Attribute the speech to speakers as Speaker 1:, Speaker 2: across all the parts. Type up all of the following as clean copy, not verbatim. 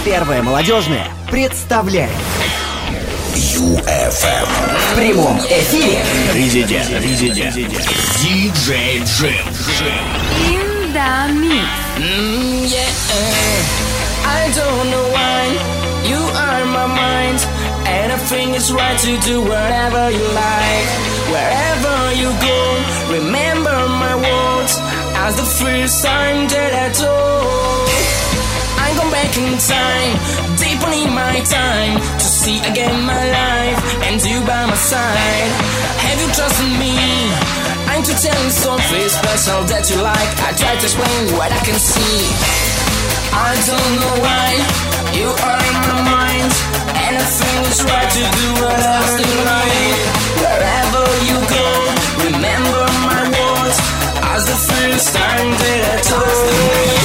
Speaker 1: Первая молодежная представляет
Speaker 2: UFM.
Speaker 1: в прямом эфире
Speaker 2: Резидент. DJ Jim.
Speaker 3: In the mix.
Speaker 4: I don't know why you are my mind, and I think it's right to do whatever you like. Wherever you go, remember my words as the first time that I told. I go back in time, deeper in my time, to see again my life and you by my side. Have you trusted me? I'm to tell you something special that you like. I try to explain what I can see. I don't know why you are in my mind, and I think it's right to do whatever you like. Wherever you go, remember my words as the first time that I told.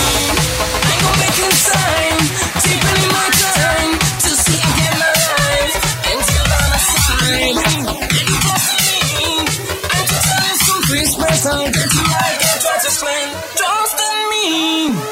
Speaker 4: I go back in time, deeper in my time, to see again my life and you by my side. You trust me, I'm to tell you something special that you like. I try to explain, trust in me.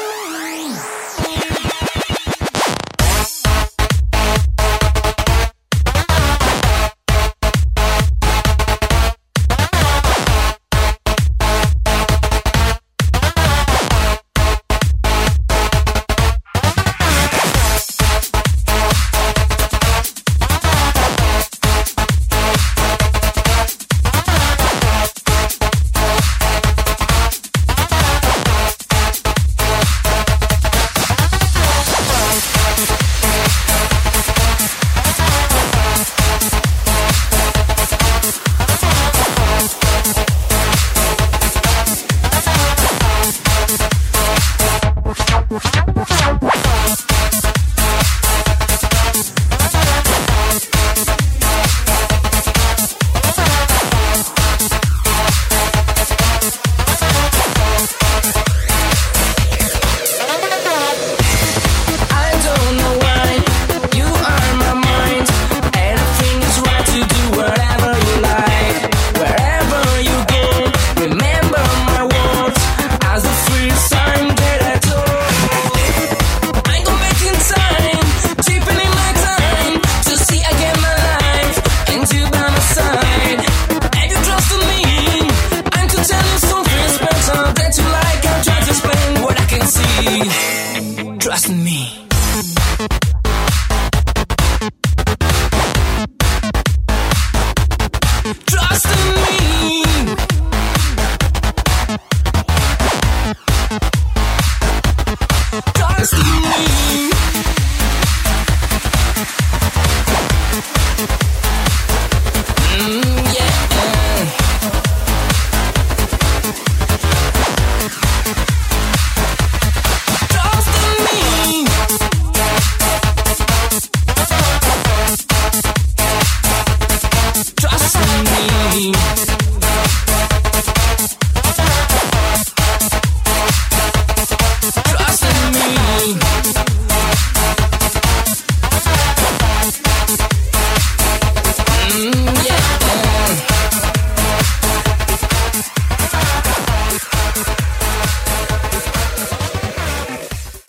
Speaker 4: Trust me.